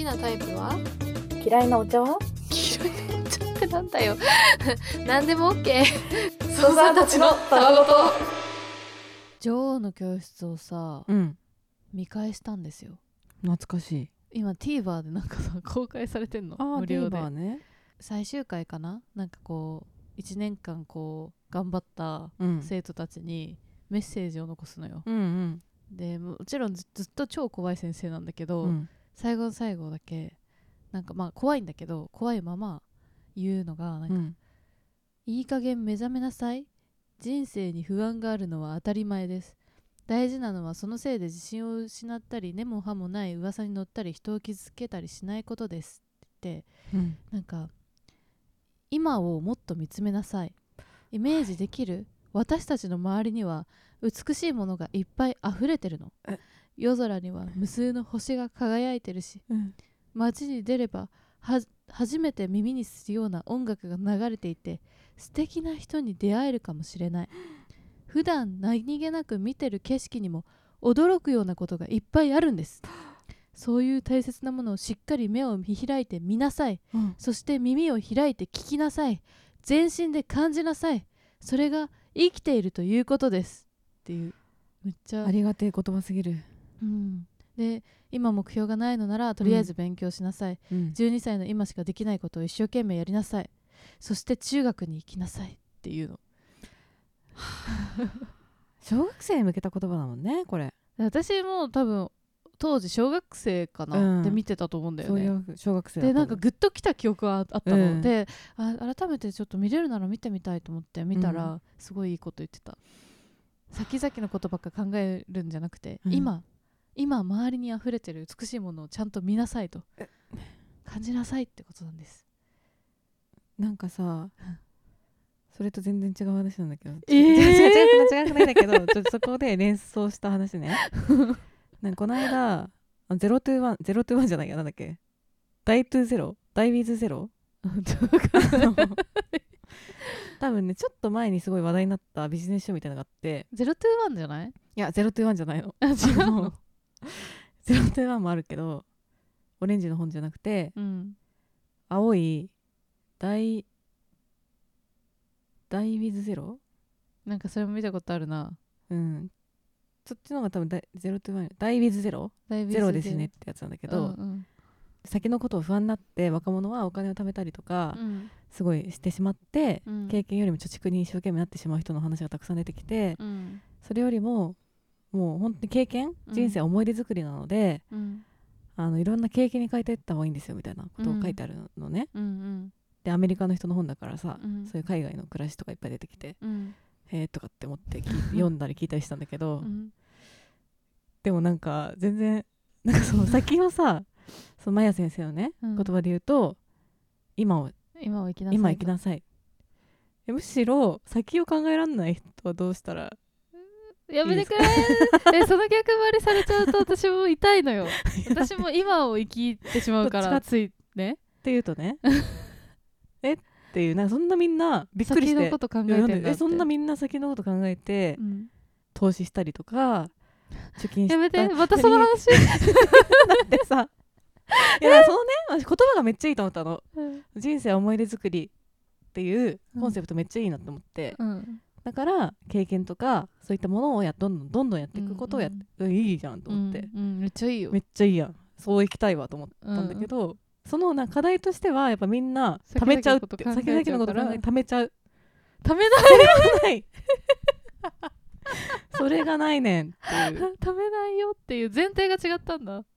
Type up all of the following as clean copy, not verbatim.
きなタイプは？ 嫌いなお茶は？ 嫌いなお茶ってなんだよ何でも OK ソザーたちのたわごと。 女王の教室をさ、見返したんですよ。 懐かしい。 今 TVer でなんかさ公開されてんの。無料で TVer ね。 最終回かな。なんかこう1年間こう頑張った生徒たちにメッセージを残すのよ、でもちろん ずっと超怖い先生なんだけど、最後の最後だけなんかまあ怖いんだけど怖いまま言うのがなんか、いい加減目覚めなさい。人生に不安があるのは当たり前です。大事なのはそのせいで自信を失ったり根も葉もない噂に乗ったり人を傷つけたりしないことですって言って、なんか今をもっと見つめなさい。イメージできる？私たちの周りには美しいものがいっぱい溢れてるの。夜空には無数の星が輝いてるし、街に出れば初めて耳にするような音楽が流れていて素敵な人に出会えるかもしれない。普段何気なく見てる景色にも驚くようなことがいっぱいあるんです。そういう大切なものをしっかり目を見開いて見なさい、そして耳を開いて聞きなさい。全身で感じなさい。それが生きているということですっていう、めっちゃありがてえ言葉すぎる。 で今目標がないのならとりあえず勉強しなさい、12歳の今しかできないことを一生懸命やりなさい。そして中学に行きなさいっていうの小学生に向けた言葉だもんねこれ。 私も多分当時小学生かな、で見てたと思うんだよね。 そういう小学生でなんかグッときた記憶があったの、で改めてちょっと見れるなら見てみたいと思って見たら、すごいいいこと言ってた。先々のことばっか考えるんじゃなくて、今周りに溢れてる美しいものをちゃんと見なさいと感じなさいってことなんです。なんかさそれと全然違う話なんだけど、違くないんだけどちょっとそこで連想した話ねなんかこの間021じゃないや、なんだっけ、ダイトゥゼロダイウィズゼロ多分ねちょっと前にすごい話題になったビジネス書みたいなのがあって、 021じゃない？ いや021じゃないの違うの 021もあるけどオレンジの本じゃなくて、青いダイウィズゼロ、 なんかそれも見たことあるな。 そっちの方が多分021ダイウィズゼロゼロですねってやつなんだけど、先のことを不安になって若者はお金を貯めたりとか、すごいしてしまって、経験よりも貯蓄に一生懸命なってしまう人の話がたくさん出てきて、それよりももう本当に経験、人生は思い出作りなので、いろんな経験に変えていった方がいいんですよみたいなことを書いてあるのね、でアメリカの人の本だからさ、そういう海外の暮らしとかいっぱい出てきて、とかって思って読んだり聞いたりしたんだけど、でもなんか全然なんかその先をさそのマヤ先生のね、言葉で言うと今生きなさい。むしろ先を考えられない人はどうしたらやめてくれその逆張りされちゃうと私も痛いのよ私も今を生きてしまうからついねっていうとねっていう、なんかそんなみんなびっくりして先のこと考えてるんだって、 そんなみんな先のこと考えて、投資したりとか貯金したやめてまたその話だってさいやそのね言葉がめっちゃいいと思ったの、人生は思い出作りっていうコンセプトめっちゃいいなと思って、だから経験とかそういったものをどんどんやっていくことをやって、いいじゃんと思って、 めっちゃいいよ、 めっちゃいいやん、そういきたいわと思ったんだけど、その課題としてはやっぱみんな貯めちゃうって、先々のこと考えて貯めちゃう、 貯めないそれがないねんっていう貯めないよっていう前提が違ったんだ。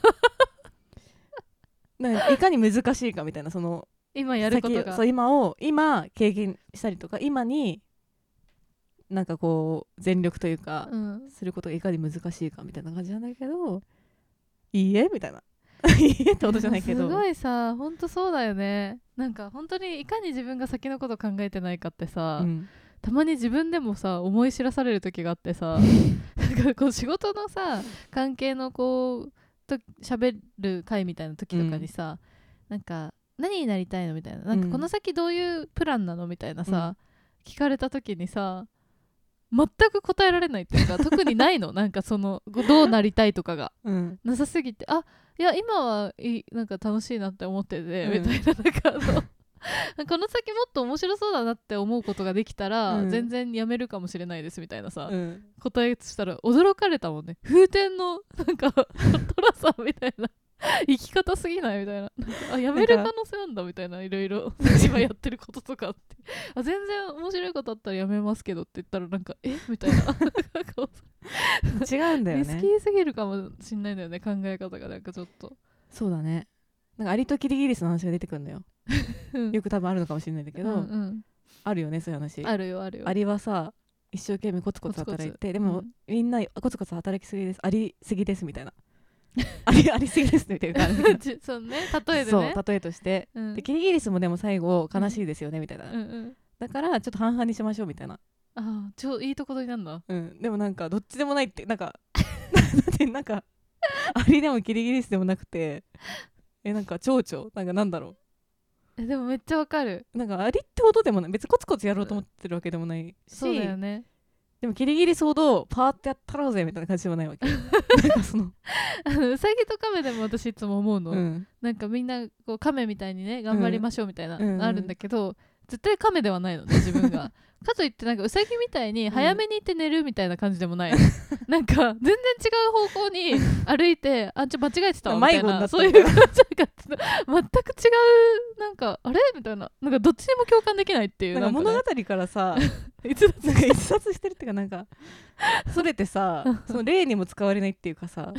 なんかいかに難しいかみたいな、その今やることがそう今経験したりとか今になんかこう全力というか、することがいかに難しいかみたいな感じなんだけど、いいえみたいないいえってことじゃないけど、 すごいさほんとそうだよね。なんか本当にいかに自分が先のこと考えてないかってさ、たまに自分でもさ思い知らされる時があってさなんかこう仕事のさ関係のこうと喋る会みたいな時とかにさ、なんか何になりたいのみたいな、なんかこの先どういうプランなのみたいなさ、聞かれた時にさ全く答えられないっていうか特にないのなんかそのどうなりたいとかが、なさすぎて、いや今はいいなんか楽しいなって思ってて、みたいな、なんかこの先もっと面白そうだなって思うことができたら、全然やめるかもしれないですみたいなさ、答えしたら驚かれたもんね。風天のなんかトラさんみたいな生き方すぎないみたいな、やめる可能性あんだみたいな、いろいろ今やってることとかって全然面白いことあったらやめますけどって言ったらなんかみたいな違うんだよね。 リスキーすぎるかもしんないんだよね、考え方が。なんかちょっとそうだね。なんかアリとキリギリスの話が出てくるのよよく多分あるのかもしれないんだけど、あるよねそういう話。 あるよあるよ。 アリはさ一生懸命コツコツ働いて、でも、みんなコツコツ働きすぎです、ありすぎですみたいなありすぎですみたいなそうね、例えでね、 そう例えとして、でキリギリスもでも最後悲しいですよねみたいな、だからちょっと半々にしましょうみたいな。 いいところになるんだ。 でもなんかどっちでもないってなんかなんかアリでもキリギリスでもなくてなんか蝶々なんだろう。でもめっちゃわかる。 なんかアリってほどでもない、別にコツコツやろうと思ってるわけでもないし、 そうだよね。 でもキリギリスほどパーってやったろうぜみたいな感じでもないわけなんかそのウサギとカメでも私いつも思うの、なんかみんなこうカメみたいにね頑張りましょうみたいな、あるんだけど、絶対カメではないのね自分がかといってなんかウサギみたいに早めに行って寝るみたいな感じでもないの、なんか全然違う方向に歩いて間違えてたわみたいな、そういう感じが全く違う、なんかあれみたいな、なんかどっちでも共感できないっていう、 なんか物語からさ逸脱してるっていうか、なんかそれってさその例にも使われないっていうかさ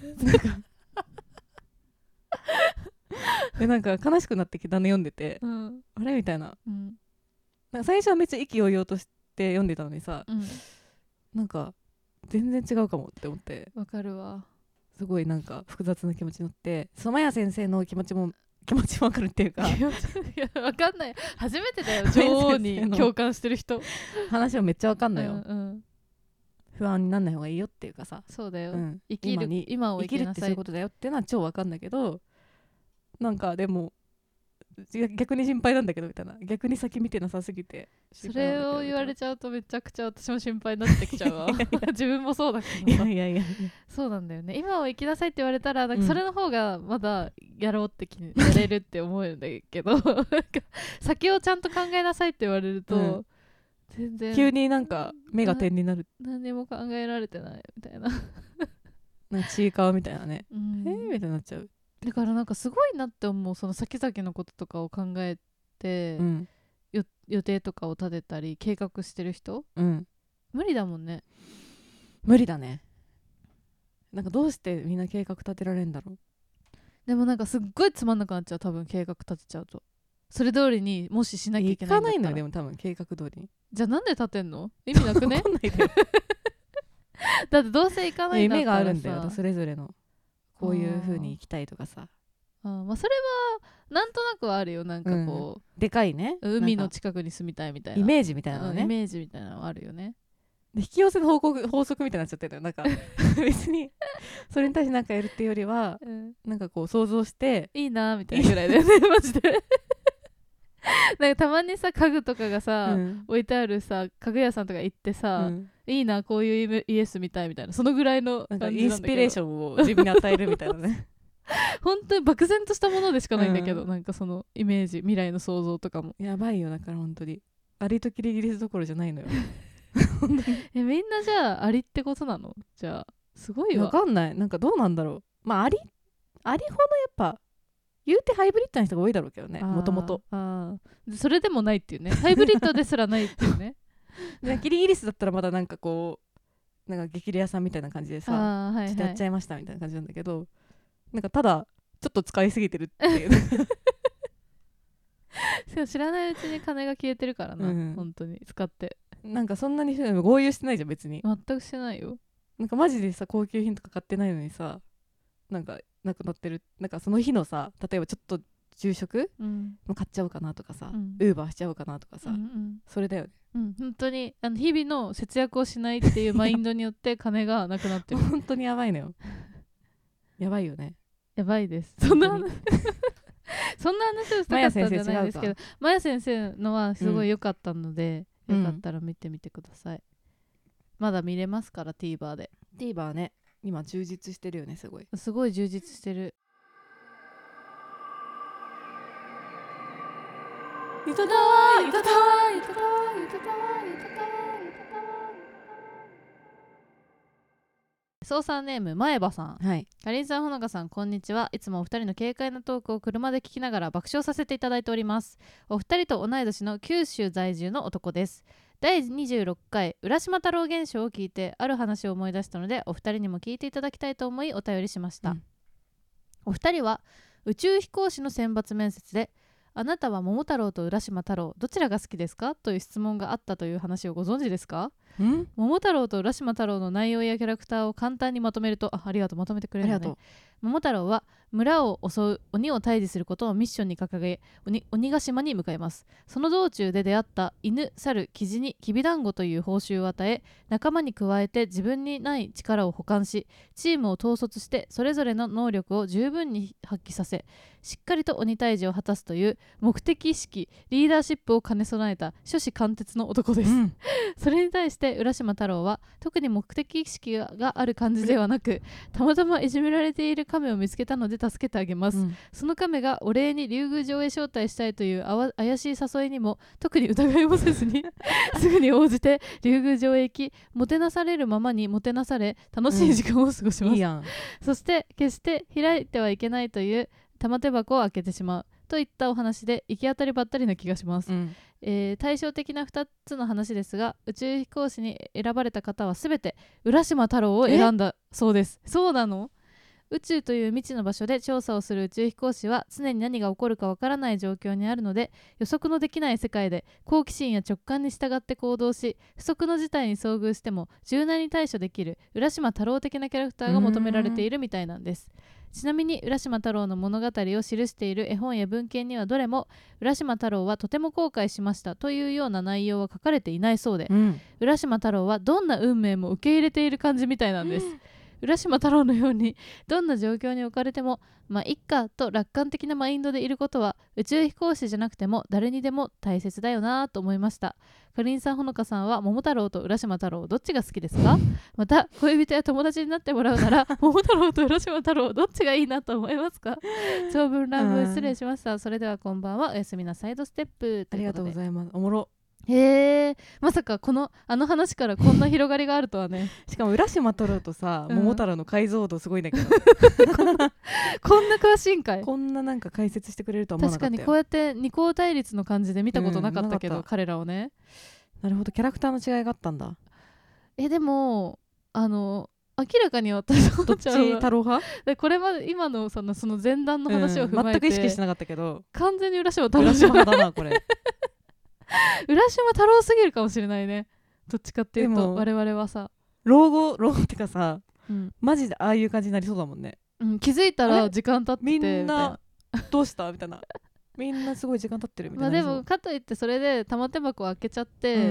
なんか悲しくなってきたね読んでて、あれみたいな、なんか最初はめっちゃ意気揚々として読んでたのにさ、なんか全然違うかもって思って。 わかるわ。 すごいなんか複雑な気持ちになって、そのマヤ先生の気持ちもわかるっていうかいやわかんない、初めてだよ女王に共感してる人話はめっちゃわかんないよ、不安になんない方がいいよっていうかさ、 そうだよ、 今を生きるってそういうことだよっていうのは超わかんないけど、なんかでも逆に心配なんだけどみたいな、逆に先見てなさすぎてそれを言われちゃうとめちゃくちゃ私も心配になってきちゃうわ自分もそうだけどいやそうなんだよね。今を生きなさいって言われたらなんかそれの方がまだやろうってやれるって思うんだけどなんか先をちゃんと考えなさいって言われると、全然急になんか目が点になる、 何も考えられてないみたいななんかちいかわみたいなね、みたいになっちゃう。 だからなんかすごいなって思う、その先々のこととかを考えて、予定とかを立てたり計画してる人、無理だもんね。 無理だね。なんかどうしてみんな計画立てられるんだろう。 でもなんかすっごいつまんなくなっちゃう、多分計画立てちゃうと。それ通りにもししなきゃいけないんだったら。いかないのよ、でも多分計画通りに。じゃあなんで立てんの？意味なくねだってどうせいかないんだったらさ、夢があるんだよ、それぞれの。こういう風に行きたいとかさ、まあそれはなんとなくはあるよ。なんかこう、でかいね、海の近くに住みたいみたいなイメージみたいなのね、イメージみたいなのはあるよね。で引き寄せの法則みたいになっちゃってるよ、なんか別にそれに対してなんかやるっていうよりは、なんかこう想像していいなみたいなぐらいだよねマジでなんかたまにさ家具とかがさ、置いてあるさ家具屋さんとか行ってさ、いいなこういうイエスみたいみたいな、そのぐらいのなんかインスピレーションを自分に与えるみたいなね本当に漠然としたものでしかないんだけど、なんかそのイメージ、未来の想像とかもやばいよ。だから本当にアリとキリギリスどころじゃないのよみんなじゃあアリってことなの？じゃあすごいわ。分かんない、なんかどうなんだろう。まあアリほどやっぱ言うてハイブリッドな人が多いだろうけどね、もともと。それでもないっていうね、ハイブリッドですらないっていうねキリギリスだったらまだなんかこうなんか激レアさんみたいな感じでさ、ちょっとやっちゃいましたみたいな感じなんだけど、なんかただちょっと使いすぎてるっていう知らないうちに金が消えてるからな、本当に使ってなんかそんなに豪遊してないじゃん別に。全くしてないよ。なんかマジでさ高級品とか買ってないのにさ、なんかなくなってる。なんかその日のさ、例えばちょっと昼食、買っちゃおうかなとかさ、ウーバーしちゃおうかなとかさ、それだよね。本当に日々の節約をしないっていうマインドによって金がなくなってる本当にやばいのよやばいよね。やばいです。そんな話をしたかったんじゃないですけど、マヤ先生のはすごい良かったので、よかったら見てみてください。 まだ見れますから TVer で。 TVer ね、今充実してるよね。すごい充実してる。 ゆたたわゆたたわゆたたわゆたたわゆたたわゆたたわ。 操作ネーム前歯さん。 はい。 かりんさん、ほのかさん、こんにちは。いつもお二人の軽快なトークを車で聞きながら爆笑させていただいております。お二人と同い年の九州在住の男です。第26回浦島太郎現象を聞いてある話を思い出したので、お二人にも聞いていただきたいと思いお便りしました。お二人は宇宙飛行士の選抜面接で、あなたは桃太郎と浦島太郎どちらが好きですかという質問があったという話をご存知ですか？桃太郎と浦島太郎の内容やキャラクターを簡単にまとめると、ありがとう、まとめてくれるのね。桃太郎は村を襲う鬼を退治することをミッションに掲げ、鬼ヶ島に向かいます。その道中で出会った犬、猿、キジにきびだんごという報酬を与え、仲間に加えて自分にない力を補完し、チームを統率してそれぞれの能力を十分に発揮させ、しっかりと鬼退治を果たすという目的意識、リーダーシップを兼ね備えた初志貫徹の男です、それに対して浦島太郎は特に目的意識がある感じではなく、たまたまいじめられている亀を見つけたので助けてあげます、その亀がお礼に竜宮城へ招待したいという怪しい誘いにも特に疑いもせずにすぐに応じて竜宮城へ行き、もてなされるままにもてなされ楽しい時間を過ごします、いいやん。そして決して開いてはいけないという玉手箱を開けてしまうといったお話で行き当たりばったりな気がします、対照的な2つの話ですが、宇宙飛行士に選ばれた方は全て浦島太郎を選んだそうです。そうなの？宇宙という未知の場所で調査をする宇宙飛行士は常に何が起こるかわからない状況にあるので、予測のできない世界で好奇心や直感に従って行動し、不測の事態に遭遇しても柔軟に対処できる浦島太郎的なキャラクターが求められているみたいなんです。ちなみに浦島太郎の物語を記している絵本や文献にはどれも浦島太郎はとても後悔しましたというような内容は書かれていないそうで、浦島太郎はどんな運命も受け入れている感じみたいなんです、浦島太郎のようにどんな状況に置かれてもまあいっかと楽観的なマインドでいることは宇宙飛行士じゃなくても誰にでも大切だよなと思いました。かりんさん、ほのかさんは桃太郎と浦島太郎どっちが好きですか？また恋人や友達になってもらうなら桃太郎と浦島太郎どっちがいいなと思いますか？長文乱文失礼しました。それではこんばんは、おやすみなさい。ドステップ。 ありがとうございます。おもろ。 へえ、まさかあの話からこんな広がりがあるとはね。 しかも浦島太郎とさ、桃太郎の解像度すごいんだけどこんな詳しいんかい。 こんななんか解説してくれるとは思わなかったよ。 確かにこうやって二項対立の感じで見たことなかったけど、彼らをね。 なるほど、キャラクターの違いがあったんだ。 でも明らかに私どっち太郎派で、これまで今のその前段の話を踏まえて、 全く意識してなかったけど完全に浦島太郎派だなこれ浦島太郎すぎるかもしれないね。どっちかっていうと我々はさ老後ってかさ、マジでああいう感じになりそうだもんね、 気づいたら時間経ってみんなどうしたみたいなみんなすごい時間経ってるみたいな。 でもかといってそれで玉手箱を開けちゃって、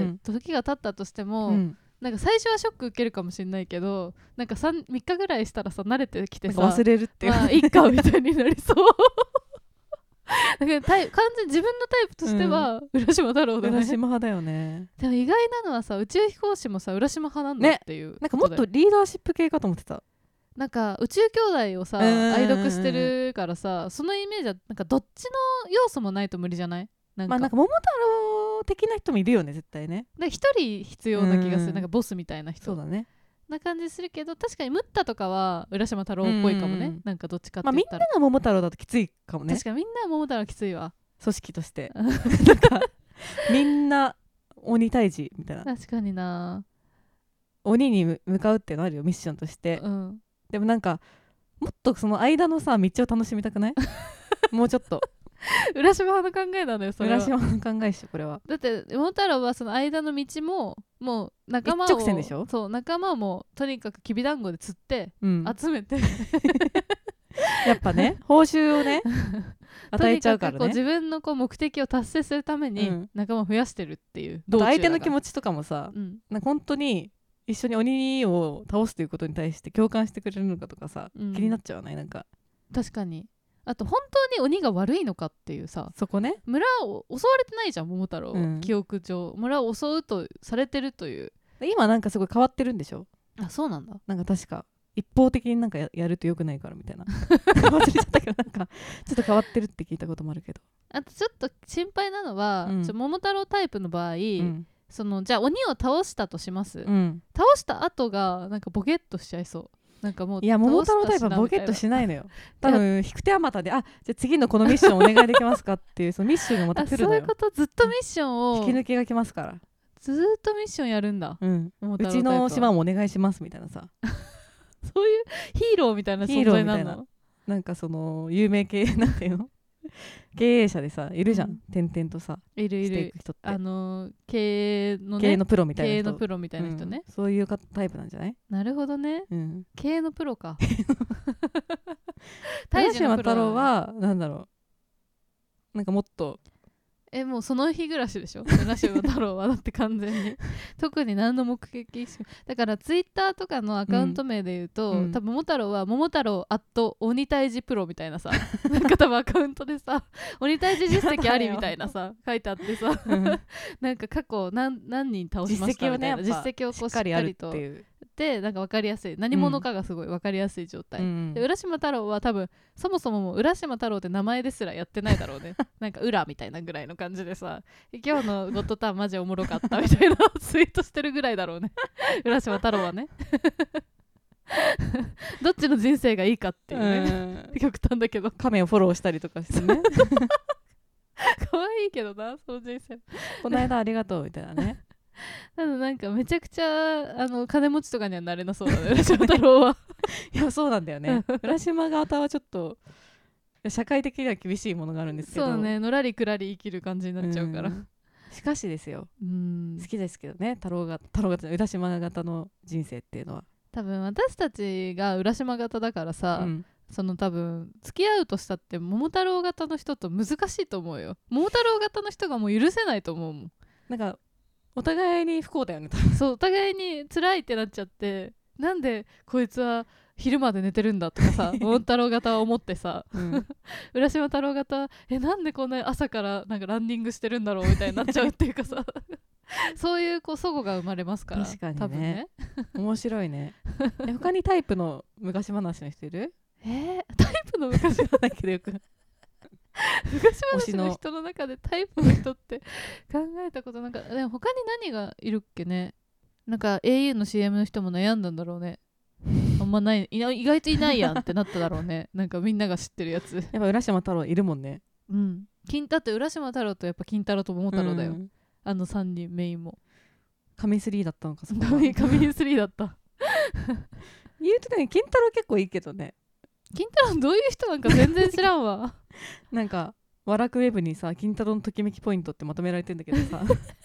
時が経ったとしても、なんか最初はショック受けるかもしれないけど、なんか 3日ぐらいしたらさ慣れてきてさ忘れるっていう、 まあいいかみたいになりそうだけど完全に自分のタイプとしては浦島太郎だね。 浦島派だよね。 でも意外なのはさ、宇宙飛行士もさ浦島派なんだっていう、 ね、なんかもっとリーダーシップ系かと思ってた。なんか宇宙兄弟をさ愛読してるからさ、そのイメージはなんかどっちの要素もないと無理じゃない？なんか桃太郎的な人もいるよね絶対ね。 で一人必要な気がする、なんかボスみたいな人。 そうだね。 な感じするけど、確かにムッタとかは浦島太郎っぽいかもね、なんかどっちかって言ったら、 みんなが桃太郎だときついかもね。 確かにみんな桃太郎きついわ、 組織としてなんかみんな鬼退治みたいな。 確かにな、 鬼に向かうっていうのあるよミッションとして、でもなんかもっとその間のさ道を楽しみたくないもうちょっと浦島派の考えなのよそれは。 浦島派の考えっしょこれは。 だって桃太郎はその間の道ももう仲間を一直線でしょ。 そう、仲間をもうとにかくきびだんごで釣って、集めてやっぱね報酬をね与えちゃうからね。 とにかく自分の目的を達成するために仲間を増やしてるっていう、 相手の気持ちとかもさ、なんか本当に一緒に鬼を倒すということに対して共感してくれるのかとかさ、気になっちゃわない？なんか確かに。あと本当に鬼が悪いのかっていうさ、 そこね。 村を襲われてないじゃん桃太郎、記憶上村を襲うとされてるという。 今なんかすごい変わってるんでしょ。 あ、そうなんだ。 なんか確か一方的になんか やると良くないからみたいな忘れちゃったけど、なんかちょっと変わってるって聞いたこともあるけど。 あとちょっと心配なのは、桃太郎タイプの場合、そのじゃあ鬼を倒したとします、倒した後がなんかボケっとしちゃいそう。なんかもう、いや桃太郎タイプはボケっとしないのよ。多分引く手あまたで、あ、じゃあ次のこのミッションお願いできますかっていうそのミッションがまた来るのよ。 そういうこと。ずっとミッションを引き抜きが来ますから。 ずっとミッションやるんだ。 うちの島もお願いしますみたいなさそういうヒーローみたいな存在なの。 なんかその有名系なんていうの経営者でさいるじゃん、点々とさいるしていく人って、 経営のね、 経営のプロみたいな人、 経営のプロみたいな人ね、 そういうタイプなんじゃない？ なるほどね、経営のプロか。 大島太郎はなんだろう、なんかもっともうその日暮らしでしょ浦島太郎は。だって完全に特に何の目的だからツイッターとかのアカウント名で言うと、多分桃太郎は桃太郎鬼退治プロみたいなさなんか多分アカウントでさ鬼退治実績ありみたいなさ書いてあってさなんか過去何人倒しましたみたいな実績をこうしっかりとでなんか分かりやすい、何者かがすごい分かりやすい状態、で浦島太郎は多分そもそも浦島太郎って名前ですらやってないだろうねなんか浦みたいなぐらいの感じでさ、今日のゴッドタンマジおもろかったみたいなツイートしてるぐらいだろうね浦島太郎はねどっちの人生がいいかっていうね極端だけど亀をフォローしたりとかしてね可愛いけどな、その人生この間ありがとうみたいなねなんかめちゃくちゃ金持ちとかにはなれなそうだね浦島太郎は。 いやそうなんだよね浦島方はちょっと社会的には厳しいものがあるんですけど、 そうね、のらりくらり生きる感じになっちゃうから、 しかしですよ、好きですけどね、太郎型浦島型の人生っていうのは。 多分私たちが浦島型だからさ、その多分付き合うとしたって桃太郎型の人と難しいと思うよ。桃太郎型の人がもう許せないと思うもん。 なんかお互いに不幸だよね。 そう、お互いに辛いってなっちゃって、なんでこいつは昼まで寝てるんだとかさ桃太郎型は思ってさ、浦島太郎型なんでこんな朝からなんかランニングしてるんだろうみたいになっちゃうっていうかさそういう齟齬が生まれますから。 確かにね、 多分ね面白いね他にタイプの昔話の人いる？ タイプの昔話だけどよく昔話の人の中でタイプの人って考えたことなんか、でも他に何がいるっけね。なんか au の CM の人も悩んだんだろうね。あんまない意外といないやんってなっただろうねなんかみんなが知ってるやつ。やっぱ浦島太郎いるもんね。 だって浦島太郎とやっぱ金太郎と桃太郎だよ、あの3人メインも。 神3だったのか。 神3だった言うとね、金太郎結構いいけどね。 金太郎どういう人なんか全然知らんわなんかワラクウェブにさ、金太郎のときめきポイントってまとめられてんだけどさ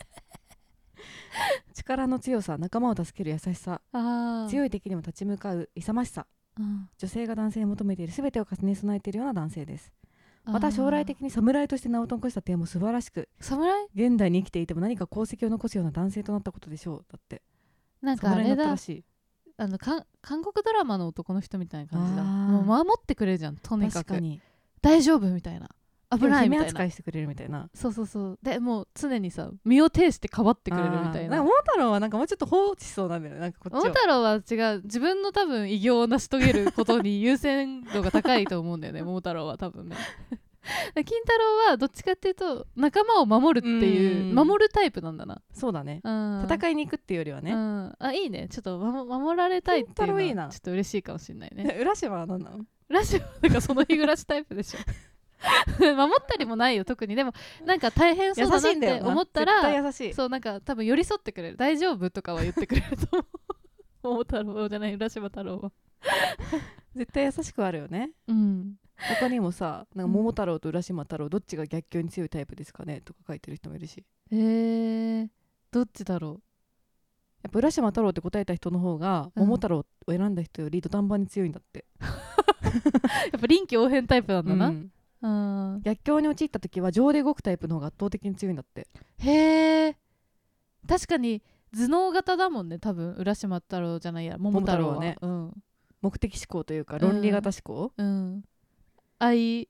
力の強さ、仲間を助ける優しさ、強い敵にも立ち向かう勇ましさ、女性が男性に求めている全てを重ね備えているような男性です。また将来的に侍として名を残した点も素晴らしく、現代に生きていても何か功績を残すような男性となったことでしょう。だってなんかあれだ、韓国ドラマの男の人みたいな感じだ。もう守ってくれるじゃん、とにかく。大丈夫みたいな、危ないみたいな、 扱いしてくれるみたいな。 そうでもう常にさ身を挺してかばってくれるみたいな。 桃太郎はなんかもうちょっと放置しそうなんだよね。なんかこっちは桃太郎は違う、自分の多分偉業を成し遂げることに優先度が高いと思うんだよね桃太郎は多分ね金太郎はどっちかっていうと仲間を守るっていう守るタイプなんだな。 そうだね、戦いに行くっていうよりはね、 いいね、ちょっと守られたいっていうのはちょっと嬉しいかもしれないね。 浦島は何なの？ 浦島なんかその日暮らしタイプでしょ守ったりもないよ特に。でもなんか大変そうだなって思ったら優しい、 そうなんか多分寄り添ってくれる、大丈夫とかは言ってくれると思う桃太郎じゃない、浦島太郎は絶対優しくあるよね。他にもさ、なんか桃太郎と浦島太郎どっちが逆境に強いタイプですかねとか書いてる人もいるし。 どっちだろう。 やっぱ浦島太郎って答えた人の方が、桃太郎を選んだ人より土壇場に強いんだってやっぱ臨機応変タイプなんだな、逆境に陥った時は情で動くタイプの方が圧倒的に強いんだって。 へえ、確かに頭脳型だもんね多分浦島太郎じゃないや桃太郎はね、 目的思考というか論理型思考、 EN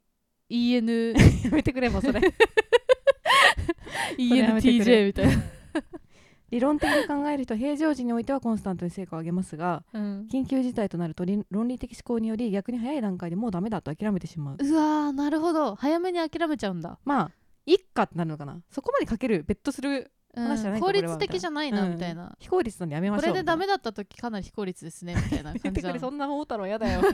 やめてくれもそれ ENTJ みたいな理論的に考える人平常時においてはコンスタントに成果を上げますが、緊急事態となると論理的思考により逆に早い段階でもうダメだと諦めてしまう。 うわー、なるほど、早めに諦めちゃうんだ。 まあいっかってなるのかな。そこまでかけるベットする話じゃないか、 効率的じゃないなみたいな、 非効率なんでやめましょう。 これでダメだった時かなり非効率ですねみたいな感じだ。 そんな桃太郎やだよ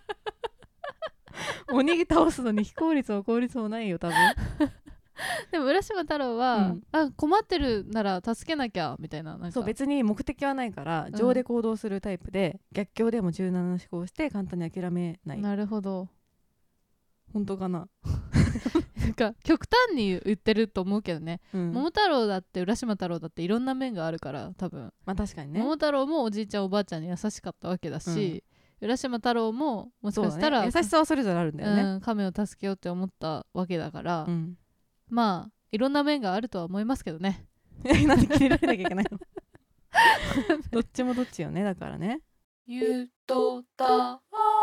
鬼倒すのに非効率も効率もないよ多分でも浦島太郎は、困ってるなら助けなきゃみたいな、 そう別に目的はないから情で行動するタイプで、逆境でも柔軟な思考をして簡単に諦めない。 なるほど。 本当かななんか極端に言ってると思うけどね、桃太郎だって浦島太郎だっていろんな面があるから多分、 まあ確かにね。 桃太郎もおじいちゃんおばあちゃんに優しかったわけだし、浦島太郎ももしかしたら、 優しさはそれぞれあるんだよね、 亀を助けようって思ったわけだから、まあいろんな面があるとは思いますけどねなんで切れられなきゃいけないのどっちもどっちよね。だからね。 ゆとた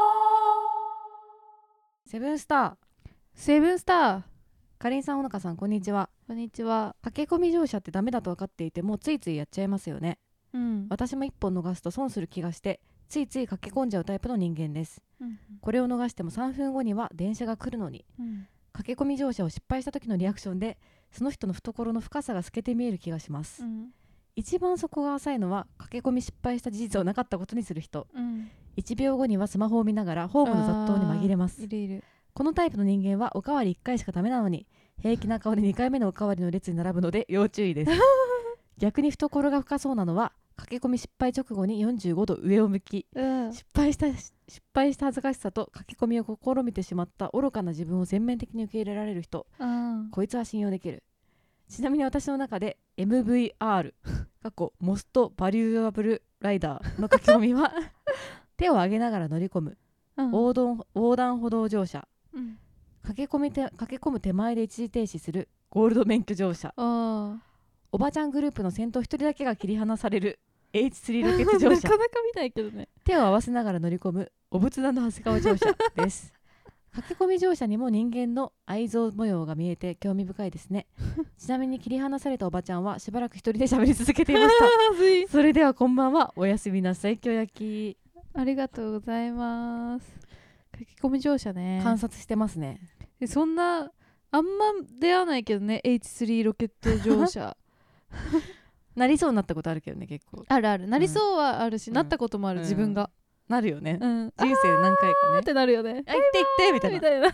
セブンスターかりんさん、ほのかさん、こんにちは。 こんにちは。 駆け込み乗車ってダメだと分かっていてもついついやっちゃいますよね。私も一本逃すと損する気がしてついつい駆け込んじゃうタイプの人間です、これを逃しても3分後には電車が来るのに、駆け込み乗車を失敗した時のリアクションでその人の懐の深さが透けて見える気がします、一番そこが浅いのは駆け込み失敗した事実をなかったことにする人、1秒後にはスマホを見ながらホームの雑踏に紛れます。 いるこのタイプの人間はおかわり1回しかダメなのに平気な顔で2回目のおかわりの列に並ぶので要注意です逆に懐が深そうなのは駆け込み失敗直後に45度上を向き、失敗した恥ずかしさと駆け込みを試みてしまった愚かな自分を全面的に受け入れられる人、こいつは信用できる。ちなみに私の中で MVR モストバリュアブルライダーの駆け込みは手を上げながら乗り込む、横断歩道乗車、駆け込む手前で一時停止するゴールド免許乗車、おばちゃんグループの先頭1人だけが切り離される H3 ロケット乗車なかなか見ないけどね。 手を合わせながら乗り込むお仏壇の長谷川乗車です駆け込み乗車にも人間の愛憎模様が見えて興味深いですねちなみに切り離されたおばちゃんはしばらく一人で喋り続けていましたそれではこんばんは、おやすみなさい。今日焼きありがとうございます。駆け込み乗車ね、 観察してますね。 そんなあんま出会わないけどね、 H3 ロケット乗車なりそうになったことあるけどね。結構あるある、なりそうはあるし、なったこともある、自分がなるよね、人生何回かねってなるよね。 行って行ってみたいな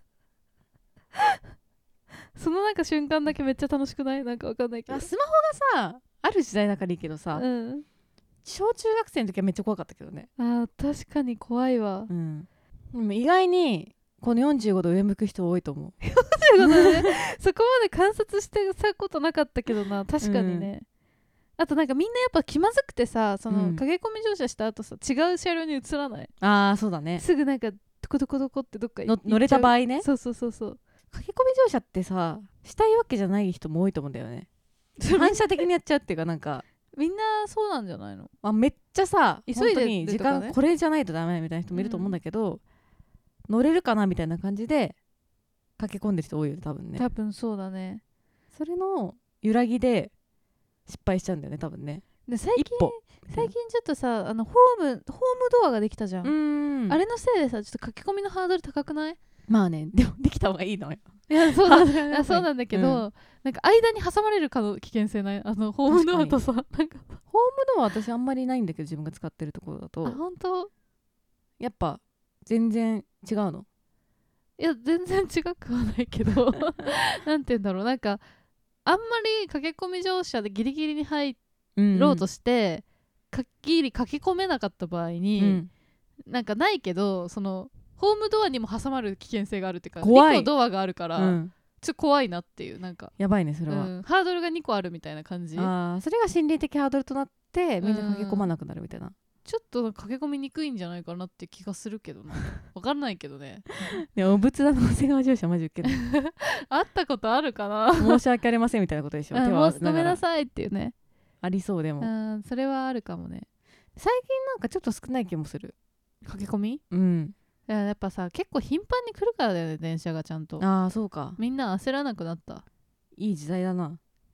そのなんか瞬間だけめっちゃ楽しくない？なんかわかんないけど、 スマホがさある時代だからいいけどさ、小中学生の時はめっちゃ怖かったけどね。 確かに怖いわ、 でも意外にこの45度上向く人多いと思う 45度ねそこまで観察してたことなかったけどな、確かにね、あとなんかみんなやっぱ気まずくてさ、その駆け込み乗車した後さ、違う車両に移らない？ そうだね。 すぐなんかどこどこどこってどっか乗れた場合ね。 そう駆け込み乗車ってさしたいわけじゃない人も多いと思うんだよね反射的にやっちゃうっていうか、なんかみんなそうなんじゃないの？ めっちゃさ急いでに時間これじゃないとダメみたいな人もいると思うんだけど、乗れるかなみたいな感じで駆け込んでる人多いよね多分ね。 多分そうだね。 それの揺らぎで失敗しちゃうんだよね多分ね。 で最近ちょっとさ、ホームドアができたじゃん。あれのせいでさ、ちょっと駆け込みのハードル高くない？ まあね、でもできた方がいいのよ。 いやそうなんだけど、なんか間に挟まれるかの危険性ない？ホームドアとさ、なんかホームドア私あんまりないんだけど、自分が使ってるところだと。 本当？ やっぱ全然違うの？ いや全然違くはないけどなんて言うんだろう、なんかあんまり駆け込み乗車でギリギリに入ろうとして、ギリ駆け込めなかった場合に、なんかないけど、そのホームドアにも挟まる危険性があるっていうか、2個ドアがあるから、ちょっと怖いなっていう、なんかやばいねそれは、 ハードルが2個あるみたいな感じ。 それが心理的ハードルとなってみんな駆け込まなくなるみたいな、 ちょっと駆け込みにくいんじゃないかなって気がするけどな分かんないけどねでもお仏壇の長谷川乗車マジウケない会ったことあるかな申し訳ありませんみたいなことでしょ手を合わせながらごめんなさいっていうね、 ありそう。でもそれはあるかもね。 最近なんかちょっと少ない気もする駆け込み。やっぱさ結構頻繁に来るからだよね、電車がちゃんと。 そうか。 みんな焦らなくなった。 いい時代だな。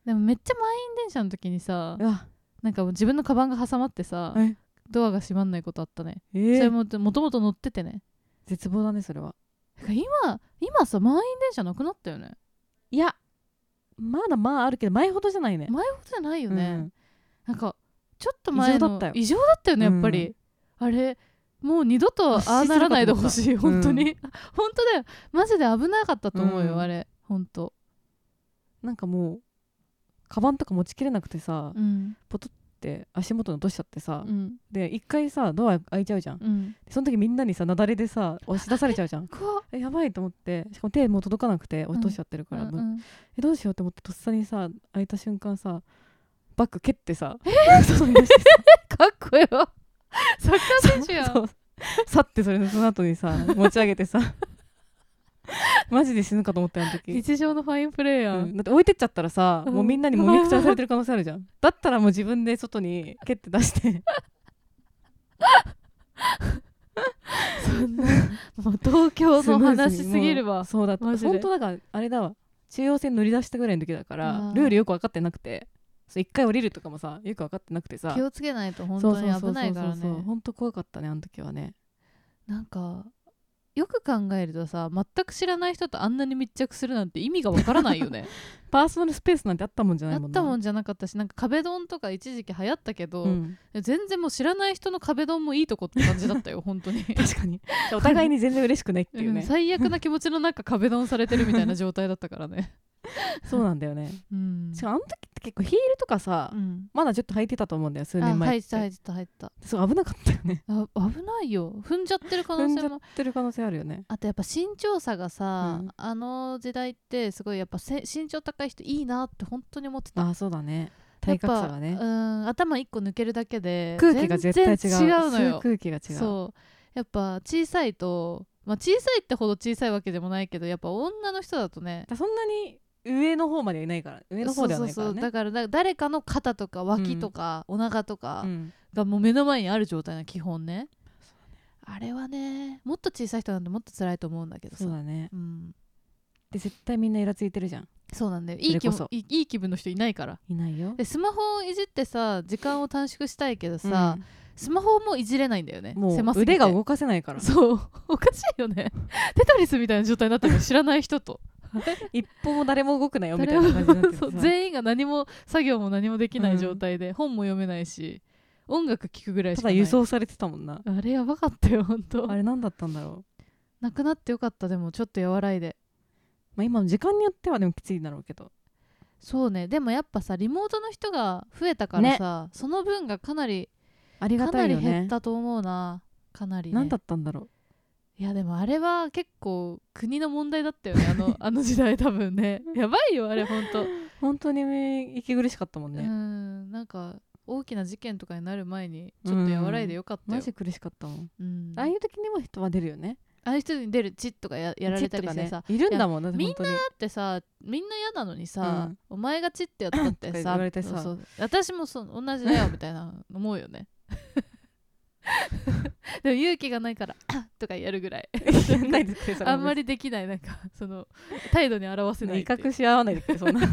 でもめっちゃ満員電車の時にさ、なんかもう自分のカバンが挟まってさ、ドアが閉まんないことあったね。それもともと乗っててね。 絶望だねそれは。 今さ満員電車なくなったよね。 いやまだあるけど前ほどじゃないね。 前ほどじゃないよね、なんかちょっと前の異常だったよねやっぱり、あれもう二度とああならないでほしい本当に、本当だよマジで危なかったと思うよ、あれ本当。 なんかもうカバンとか持ちきれなくてさ、ポトって足元に落としちゃってさ、で一回さドア開いちゃうじゃん、その時みんなにさ雪崩でさ押し出されちゃうじゃんやばいと思って、しかも手もう届かなくて落としちゃってるから、どうしようと思ってとっさにさ開いた瞬間さバッグ蹴ってさ外に出してさかっこよサッカー選手やんさってその後にさ持ち上げてさマジで死ぬかと思ったよあの時。 日常のファインプレーやん、 だって置いてっちゃったらさ、もうみんなにもみくちゃされてる可能性あるじゃんだったらもう自分で外に蹴って出してそんなもう東京の話すぎるわ。 そうだった本当だからあれだわ、中央線乗り出したぐらいの時だからルールよく分かってなくて、一回降りるとかもさよく分かってなくてさ、 気をつけないと本当に危ないからね。 本当怖かったねあの時はね。 なんかよく考えるとさ全く知らない人とあんなに密着するなんて意味がわからないよねパーソナルスペースなんてあったもんじゃないもんな。 あったもんじゃなかったし、なんか壁ドンとか一時期流行ったけど、全然もう知らない人の壁ドンもいいとこって感じだったよ本当に確かにお互いに全然嬉しくないっていうね、 最悪な気持ちの中壁ドンされてるみたいな状態だったからねそうなんだよね、しかもあの時って結構ヒールとかさ、まだちょっと履いてたと思うんだよ数年前って。 入ってたそう危なかったよね。 危ないよ、踏んじゃってる可能性もあるよね。 あとやっぱ身長差がさ、あの時代ってすごいやっぱ身長高い人いいなって本当に思ってた。 そうだね、体格差がね、 頭一個抜けるだけで空気が絶対違うのよ。 空気が違う。 そうやっぱ小さいと、小さいってほど小さいわけでもないけどやっぱ女の人だとねそんなに上の方まではいないから、上の方ではないからね。 だから誰かの肩とか脇とか、お腹とかがもう目の前にある状態な基本ね、あれはねもっと小さい人なんてもっと辛いと思うんだけどさ。 そうだね、で絶対みんなイラついてるじゃん。 そうなんだよ、いい気分の人いないから。 いないよ。 でスマホをいじってさ時間を短縮したいけどさ、スマホもいじれないんだよね。 もう腕が動かせないから。 そうおかしいよねテトリスみたいな状態になってるの知らない人と一歩も誰も動くなよみたいな感じになってる全員が何も作業も何もできない状態で、本も読めないし音楽聴くぐらいしかない。 ただ輸送されてたもんな。 あれやばかったよ本当。 あれ何だったんだろう。 なくなってよかった。でもちょっと和らいで、 今の時間によってはでもきついんだろうけど。 そうね。でもやっぱさリモートの人が増えたからさ、その分がかなりありがたいよね。 かなり減ったと思うな。かなりね。 何だったんだろう。 いやでもあれは結構国の問題だったよねあの時代多分ねやばいよあれ本当に息苦しかったもんね。 なんか大きな事件とかになる前にちょっと和らいでよかったよ。 マジ苦しかったもん、ああいう時にも人は出るよね。 ああいう人に出るチッとか やられたりしてさ、 いるんだもんな。 みんなだってさみんな嫌なのにさ、お前がチッってやったってさ私も同じだよみたいな思うよねでも勇気がないからとかやるぐらいあんまりできない。なんかその態度に表せない。 威嚇し合わないでくれそんな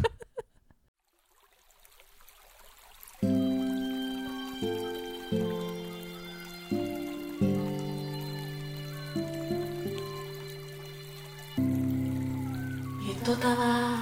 ゆとたわ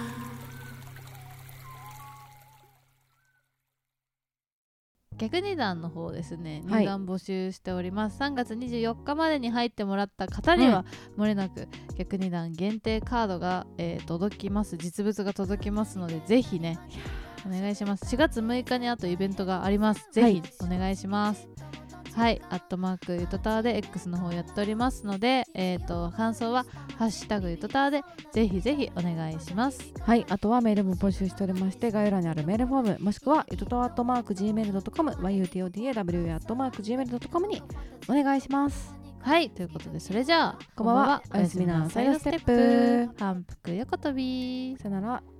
逆二段の方ですね、入団募集しております。3月24日までに入ってもらった方には、漏れなく逆二段限定カードが、届きます。実物が届きますのでぜひねお願いします。4月6日にあとイベントがあります。ぜひお願いします。はい、アットマークゆとたわで X の方やっておりますので、感想はハッシュタグゆとたわでぜひぜひお願いします。 はい、あとはメールも募集しておりまして、概要欄にあるメールフォームもしくはゆとたわ@gmail.com yutotawa@gmail.com にお願いします。 はい、ということでそれじゃあこんばんは、おやすみなサイドステップ、 反復横跳び、 さよなら。